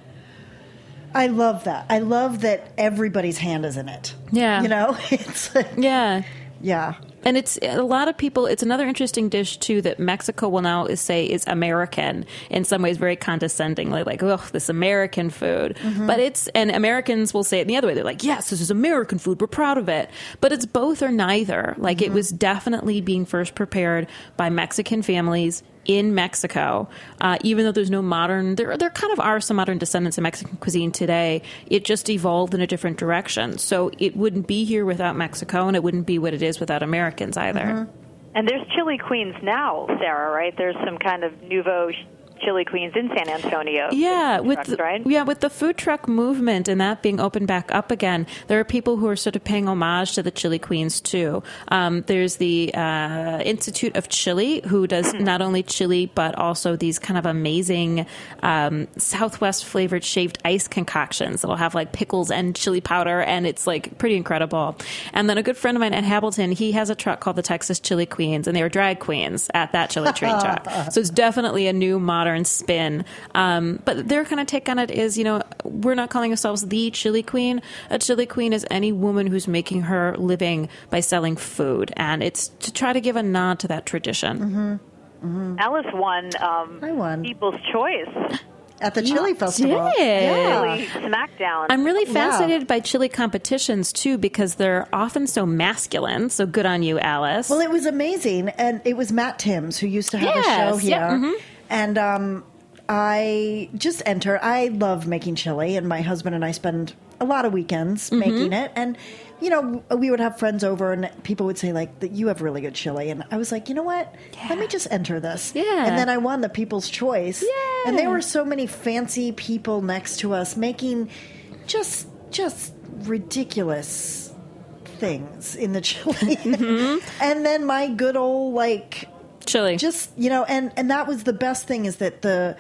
I love that. I love that everybody's hand is in it. Yeah. It's like, yeah. And it's a lot of people. It's another interesting dish too that Mexico will now say is American in some ways, very condescendingly, like, "Oh, this American food." But and Americans will say it the other way. They're like, "Yes, this is American food. We're proud of it." But it's both or neither. Like it was definitely being first prepared by Mexican families in Mexico, even though there's no modern, there kind of are some modern descendants of Mexican cuisine today. It just evolved in a different direction. So it wouldn't be here without Mexico, and it wouldn't be what it is without Americans either. And there's chili queens now, Sarah, right? There's some kind of nouveau chili queens in San Antonio. Yeah, with the food truck movement and that being opened back up again, there are people who are sort of paying homage to the chili queens too. There's the Institute of Chili, who does not only chili but also these kind of amazing Southwest flavored shaved ice concoctions that'll have like pickles and chili powder, and it's like pretty incredible. And then a good friend of mine, Ed Hamilton, he has a truck called the Texas Chili Queens, and they were drag queens at that chili train truck. So it's definitely a new modern spin. But their kind of take on it is, we're not calling ourselves the chili queen. A chili queen is any woman who's making her living by selling food. And it's to try to give a nod to that tradition. Alice won, I won People's Choice. at the Chili Festival. Chili Smackdown. I'm really fascinated by chili competitions, too, because they're often so masculine. So good on you, Alice. Well, it was amazing. And it was Matt Timms, who used to have a show here. Yeah. And I just enter. I love making chili, and my husband and I spend a lot of weekends making it. And, we would have friends over, and people would say, like, that you have really good chili. And I was like, you know what? Yeah. Let me just enter this. Yeah. And then I won the People's Choice. Yeah. And there were so many fancy people next to us making just ridiculous things in the chili. And then my good old, like... chili. Just, and that was the best thing, is that the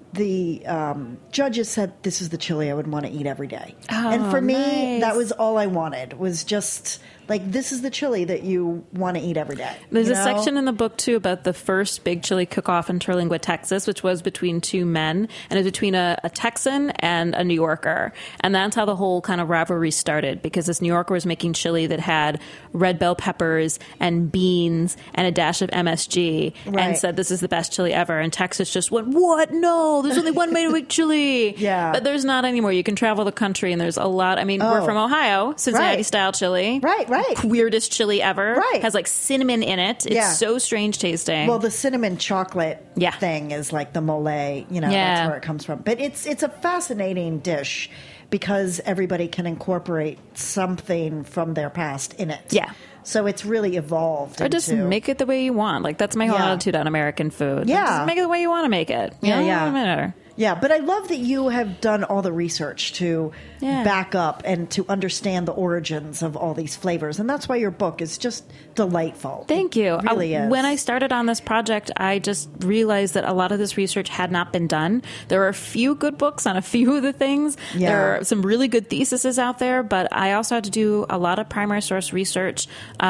judges said this is the chili I would want to eat every day. Oh, and for me, nice. that was all I wanted, was just like, this is the chili that you want to eat every day. There's a section in the book, too, about the first big chili cook-off in Terlingua, Texas, which was between two men, and it was between a Texan and a New Yorker. And that's how the whole kind of rivalry started, because this New Yorker was making chili that had red bell peppers and beans and a dash of MSG, and said, this is the best chili ever. And Texas just went, what? No, there's only one way to make chili. Yeah. But there's not anymore. You can travel the country, and there's a lot. I mean, we're from Ohio, Cincinnati-style chili. Right. Right. weirdest chili ever. Right. Has like cinnamon in it. It's so strange tasting. Well, the cinnamon chocolate thing is like the mole, that's where it comes from. But it's a fascinating dish because everybody can incorporate something from their past in it. Yeah. So it's really evolved. Or just make it the way you want. Like, that's my whole attitude on American food. Yeah. Just make it the way you want to make it. Yeah, but I love that you have done all the research to back up and to understand the origins of all these flavors. And that's why your book is just delightful. Thank you. It really is. When I started on this project, I just realized that a lot of this research had not been done. There are a few good books on a few of the things. Yeah. There are some really good theses out there, but I also had to do a lot of primary source research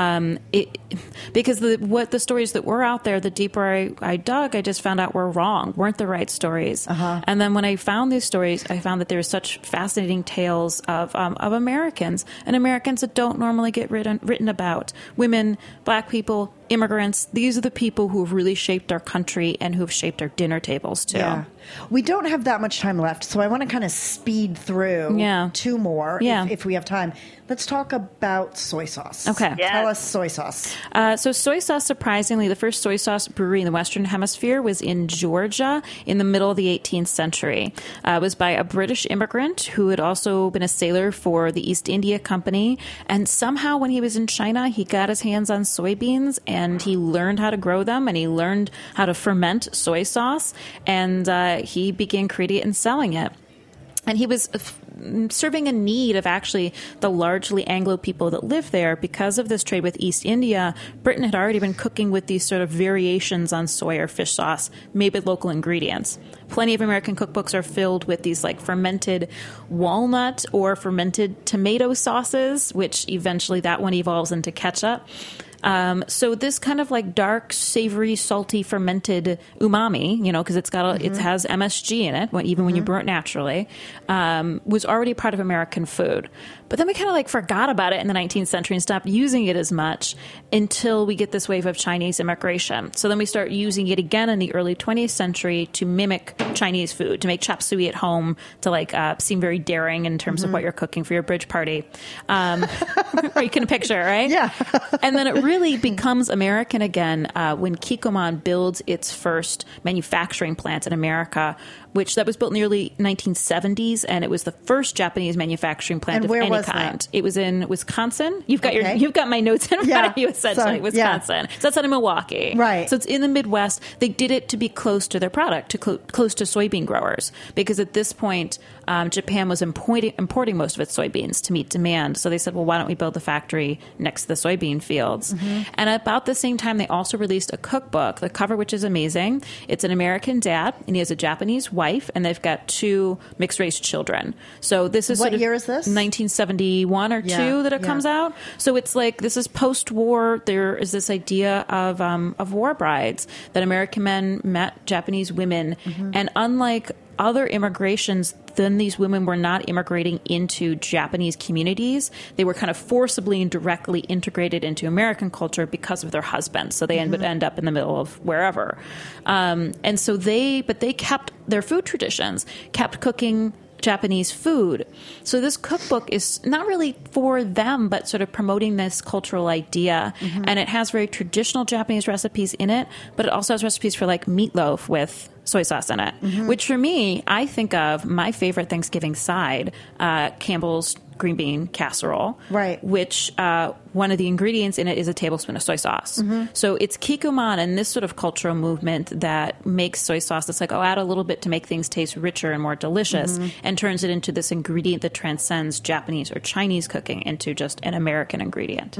because the stories that were out there, the deeper I dug, I just found out were wrong, weren't the right stories. And then when I found these stories, I found that there were such fascinating tales of Americans and Americans that don't normally get written about. Women, Black people, immigrants. These are the people who have really shaped our country and who have shaped our dinner tables too. Yeah. We don't have that much time left, so I want to kind of speed through two more if we have time. Let's talk about soy sauce. Okay. Yes. Tell us soy sauce. So soy sauce, surprisingly, the first soy sauce brewery in the Western Hemisphere was in Georgia in the middle of the 18th century. It was by a British immigrant who had also been a sailor for the East India Company. And somehow when he was in China, he got his hands on soybeans and he learned how to grow them and he learned how to ferment soy sauce. And he began creating it and selling it. And he was serving a need of actually the largely Anglo people that live there. Because of this trade with East India, Britain had already been cooking with these sort of variations on soy or fish sauce made with local ingredients. Plenty of American cookbooks are filled with these like fermented walnut or fermented tomato sauces, which eventually that one evolves into ketchup. So this kind of like dark, savory, salty, fermented umami, because it has MSG in it, even when you brew it naturally, was already part of American food. But then we kind of like forgot about it in the 19th century and stopped using it as much until we get this wave of Chinese immigration. So then we start using it again in the early 20th century to mimic Chinese food, to make chop suey at home, to like seem very daring in terms of what you're cooking for your bridge party. Or you can picture, right? Yeah. And then it really becomes American again when Kikkoman builds its first manufacturing plant in America, which that was built in the early 1970s, and it was the first Japanese manufacturing plant of any kind. That? It was in Wisconsin. You've got my notes in front of you, essentially. Wisconsin. So that's out of Milwaukee. Right. So it's in the Midwest. They did it to be close to their product, close to soybean growers, because at this point, Japan was importing most of its soybeans to meet demand. So they said, well, why don't we build the factory next to the soybean fields? And at about the same time, they also released a cookbook, the cover, which is amazing. It's an American dad, and he has a Japanese wife, and they've got two mixed-race children. So this is what year is this? 1971 or 2 that it comes out. So it's like, this is post-war. There is this idea of war brides, that American men met Japanese women, and unlike other immigrations, then these women were not immigrating into Japanese communities. They were kind of forcibly and directly integrated into American culture because of their husbands. So they end up in the middle of wherever. And so they kept their food traditions, kept cooking Japanese food. So this cookbook is not really for them, but sort of promoting this cultural idea. And it has very traditional Japanese recipes in it, but it also has recipes for like meatloaf with soy sauce in it, which for me, I think of my favorite Thanksgiving side, Campbell's green bean casserole, right? Which one of the ingredients in it is a tablespoon of soy sauce. So it's Kikkoman and this sort of cultural movement that makes soy sauce. It's like, add a little bit to make things taste richer and more delicious, and turns it into this ingredient that transcends Japanese or Chinese cooking into just an American ingredient.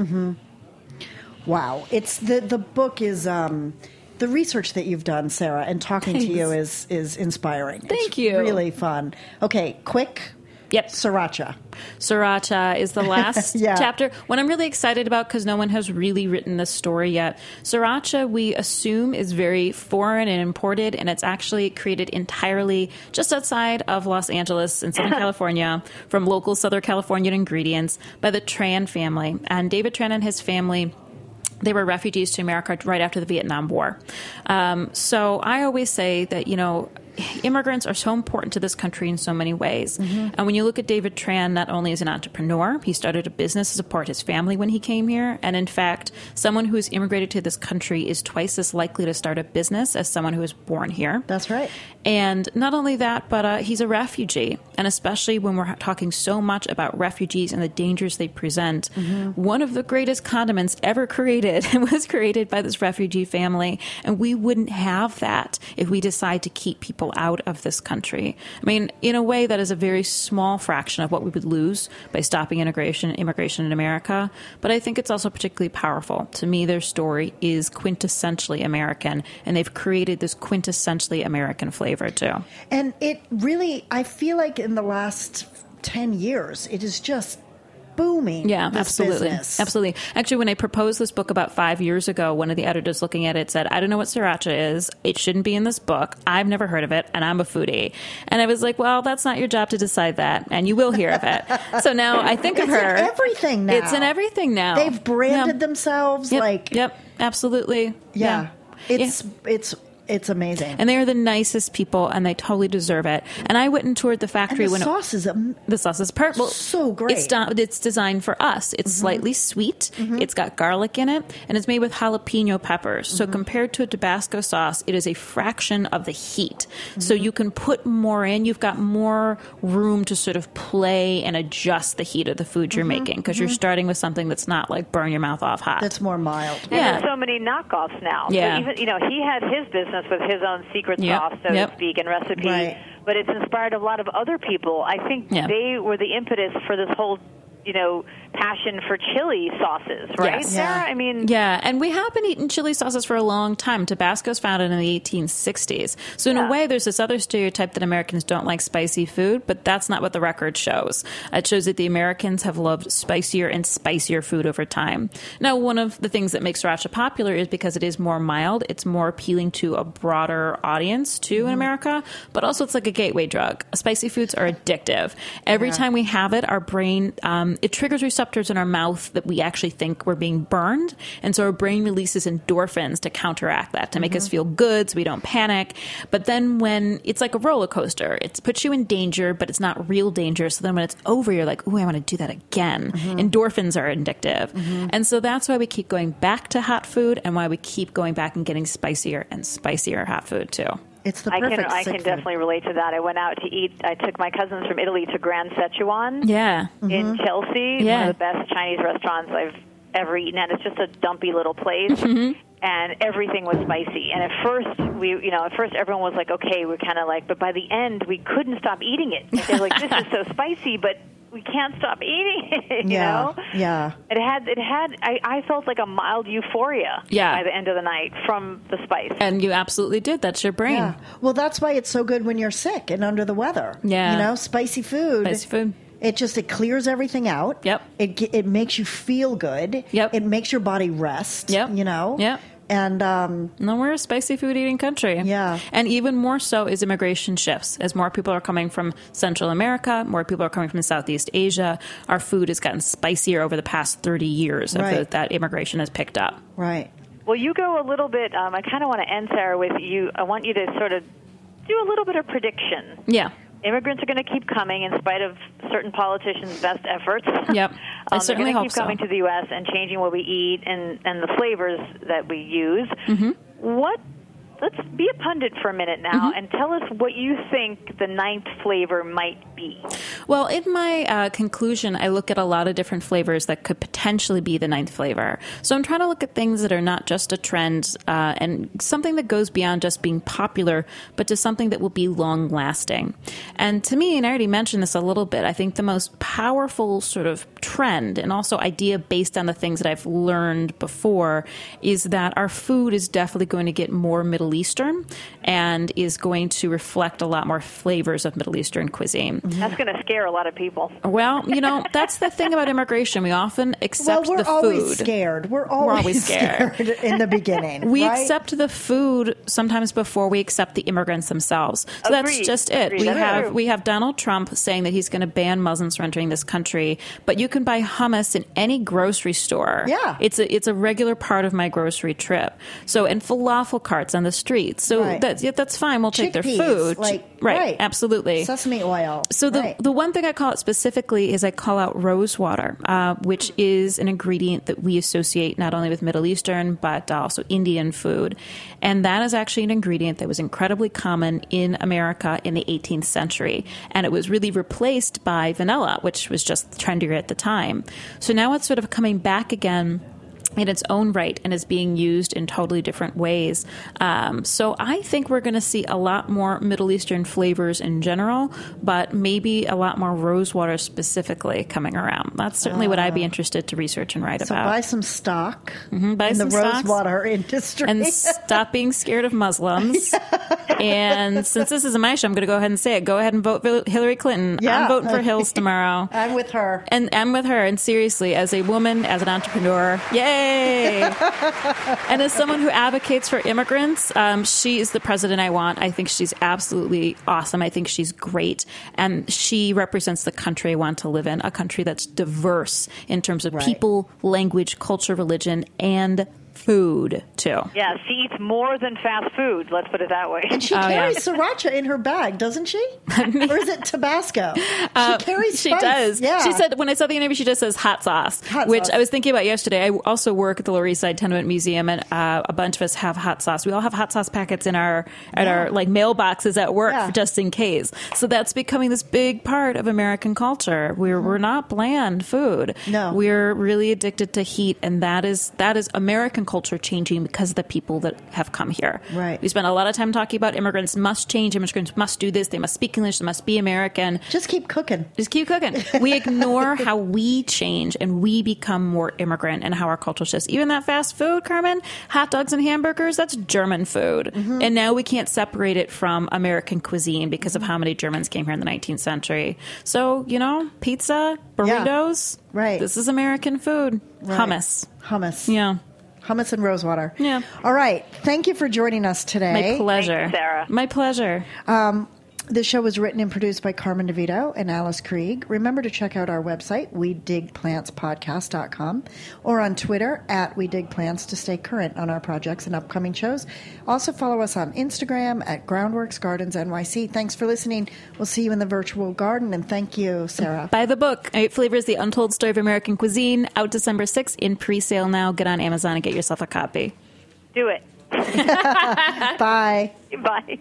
Wow, it's the book is. The research that you've done, Sarah, and talking to you is inspiring. Thank you. Really fun. Okay, quick. Yep. Sriracha. Sriracha is the last chapter. What I'm really excited about, because no one has really written this story yet, Sriracha, we assume, is very foreign and imported, and it's actually created entirely just outside of Los Angeles in Southern California from local Southern Californian ingredients by the Tran family. And David Tran and his family, they were refugees to America right after the Vietnam War. So I always say that, immigrants are so important to this country in so many ways. And when you look at David Tran, not only as an entrepreneur, he started a business to support his family when he came here. And in fact, someone who's immigrated to this country is twice as likely to start a business as someone who was born here. That's right. And not only that, but he's a refugee. And especially when we're talking so much about refugees and the dangers they present, one of the greatest condiments ever created was created by this refugee family. And we wouldn't have that if we decide to keep people out of this country. I mean, in a way, that is a very small fraction of what we would lose by stopping immigration in America. But I think it's also particularly powerful. To me, their story is quintessentially American, and they've created this quintessentially American flavor, too. And it really, I feel like in the last 10 years, it is just booming. Yeah, this absolutely. business. Absolutely. Actually, when I proposed this book about 5 years ago, one of the editors looking at it said, I don't know what sriracha is. It shouldn't be in this book. I've never heard of it, and I'm a foodie. And I was like, well, that's not your job to decide that, and you will hear of it. So now I think of her. It's in everything now. It's in everything now. They've branded themselves like... Yep, absolutely. Yeah. It's amazing. And they are the nicest people, and they totally deserve it. And I went and toured the factory. And the sauce is the sauce is purple. So great. It's designed for us. It's slightly sweet. It's got garlic in it, and it's made with jalapeno peppers. So compared to a Tabasco sauce, it is a fraction of the heat. So you can put more in. You've got more room to sort of play and adjust the heat of the food you're making, because you're starting with something that's not like burn your mouth off hot. That's more mild. And there's so many knockoffs now. Yeah. So even, he had his business with his own secret sauce, so to speak, and recipe. Right. But it's inspired a lot of other people. I think they were the impetus for this whole, passion for chili sauces, right, Yes. Sarah? I mean... Yeah, and we have been eating chili sauces for a long time. Tabasco's founded in the 1860s. So in a way, there's this other stereotype that Americans don't like spicy food, but that's not what the record shows. It shows that the Americans have loved spicier and spicier food over time. Now, one of the things that makes sriracha popular is because it is more mild. It's more appealing to a broader audience, too, in America. But also, it's like a gateway drug. Spicy foods are addictive. Every time we have it, our brain... it triggers receptors in our mouth that we actually think we're being burned. And so our brain releases endorphins to counteract that, to make us feel good so we don't panic. But then when it's like a roller coaster, it puts you in danger, but it's not real danger. So then when it's over, you're like, ooh, I want to do that again. Endorphins are addictive. And so that's why we keep going back to hot food, and why we keep going back and getting spicier and spicier hot food, too. It's the perfect I can definitely relate to that. I went out to eat. I took my cousins from Italy to Grand Szechuan in Chelsea, one of the best Chinese restaurants I've ever eaten at. It's just a dumpy little place, and everything was spicy. And at first everyone was like, okay, we're kind of like, but by the end, we couldn't stop eating it. They're like, this is so spicy, but we can't stop eating it, you know? Yeah. I felt like a mild euphoria by the end of the night from the spice. And you absolutely did. That's your brain. Yeah. Well, that's why it's so good when you're sick and under the weather. Yeah. Spicy food. Spicy food. It clears everything out. Yep. It makes you feel good. Yep. It makes your body rest. Yep. Yep. And no, we're a spicy food eating country. Yeah. And even more so as immigration shifts. As more people are coming from Central America, more people are coming from Southeast Asia, our food has gotten spicier over the past 30 years that immigration has picked up. Right. Well, you go a little bit, I kind of want to end, Sarah, with you. I want you to sort of do a little bit of prediction. Yeah. Immigrants are going to keep coming in spite of certain politicians' best efforts. Yep. I certainly hope so. They're going to keep coming to the U.S. and changing what we eat and the flavors that we use. Let's be a pundit for a minute now and tell us what you think the ninth flavor might be. Well, in my conclusion, I look at a lot of different flavors that could potentially be the ninth flavor. So I'm trying to look at things that are not just a trend and something that goes beyond just being popular, but to something that will be long-lasting. And to me, and I already mentioned this a little bit, I think the most powerful sort of trend and also idea based on the things that I've learned before is that our food is definitely going to get more Middle Eastern and is going to reflect a lot more flavors of Middle Eastern cuisine. That's going to scare a lot of people. Well, that's the thing about immigration. We often accept the food. We're always scared. We're always scared in the beginning. We accept the food sometimes before we accept the immigrants themselves. So that's just it. We have Donald Trump saying that he's going to ban Muslims from entering this country, but you can buy hummus in any grocery store. Yeah. It's a regular part of my grocery trip. So, and falafel carts on the streets. So Right. that's fine. We'll take their Chickpeas, food. like, right. right. Absolutely. Sesame oil. So the one thing I call it specifically is I call out rose water, which is an ingredient that we associate not only with Middle Eastern, but also Indian food. And that is actually an ingredient that was incredibly common in America in the 18th century. And it was really replaced by vanilla, which was just trendier at the time. So now it's sort of coming back again in its own right and is being used in totally different ways. So I think we're going to see a lot more Middle Eastern flavors in general, but maybe a lot more rosewater specifically coming around. That's certainly what I'd be interested to research and write So about. buy some stock Buy in the some stocks rosewater industry. and stop being scared of Muslims. And since this is my show, I'm going to go ahead and say it. Go ahead and vote for Hillary Clinton. Yeah. I'm voting for Hills tomorrow. I'm with her. And I'm with her. And seriously, as a woman, as an entrepreneur, yay! And as someone who advocates for immigrants, she is the president I want. I think she's absolutely awesome. I think she's great. And she represents the country I want to live in, a country that's diverse in terms of Right. people, language, culture, religion, and food, too. Yeah, she eats more than fast food, let's put it that way. And she Oh, yeah. carries sriracha in her bag, doesn't she? Or is it Tabasco? She carries She spice. does. Yeah. She said, when I saw the interview, she just says hot sauce, which sauce. I was thinking about yesterday. I also work at the Lower East Side Tenement Museum, and a bunch of us have hot sauce. We all have hot sauce packets in our like mailboxes at work, Yeah. just in case. So that's becoming this big part of American culture. We're not bland food. No. We're really addicted to heat, and that is American culture changing because of the people that have come here. Right. We spend a lot of time talking about immigrants must change, immigrants must do this, they must speak English, they must be American. Just keep cooking. Just keep cooking. We ignore how we change and we become more immigrant and how our culture shifts. Even that fast food, Carmen, hot dogs and hamburgers, that's German food. Mm-hmm. And now we can't separate it from American cuisine because of how many Germans came here in the 19th century. So, pizza, burritos, Right. This is American food. Right. Hummus. Yeah. Hummus and rosewater. Yeah. All right. Thank you for joining us today. My pleasure. Thanks, Sarah. My pleasure. This show was written and produced by Carmen DeVito and Alice Krieg. Remember to check out our website, WeDigPlantsPodcast.com, or on Twitter @WeDigPlants to stay current on our projects and upcoming shows. Also follow us on Instagram @Groundworks Gardens NYC. Thanks for listening. We'll see you in the virtual garden, and thank you, Sarah. Buy the book, 8 Flavors, The Untold Story of American Cuisine, out December 6th, in pre-sale now. Get on Amazon and get yourself a copy. Do it. Bye. Bye.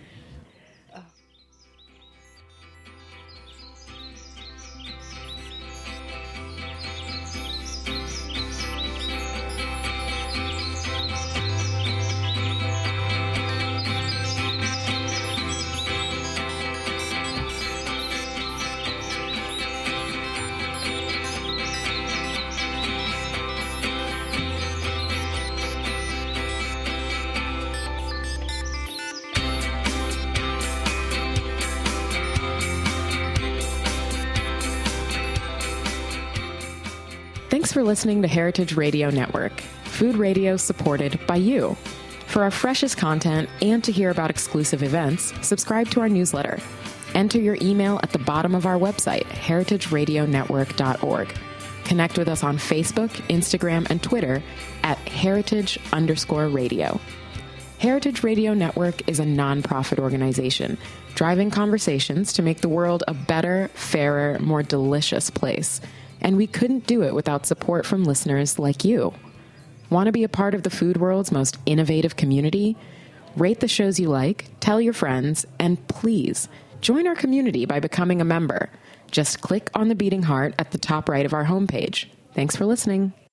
Thanks for listening to Heritage Radio Network, food radio supported by you. For our freshest content and to hear about exclusive events, subscribe to our newsletter. Enter your email at the bottom of our website, heritageradionetwork.org. Connect with us on Facebook, Instagram, and Twitter @heritage_radio. Heritage Radio Network is a nonprofit organization driving conversations to make the world a better, fairer, more delicious place. And we couldn't do it without support from listeners like you. Want to be a part of the food world's most innovative community? Rate the shows you like, tell your friends, and please join our community by becoming a member. Just click on the beating heart at the top right of our homepage. Thanks for listening.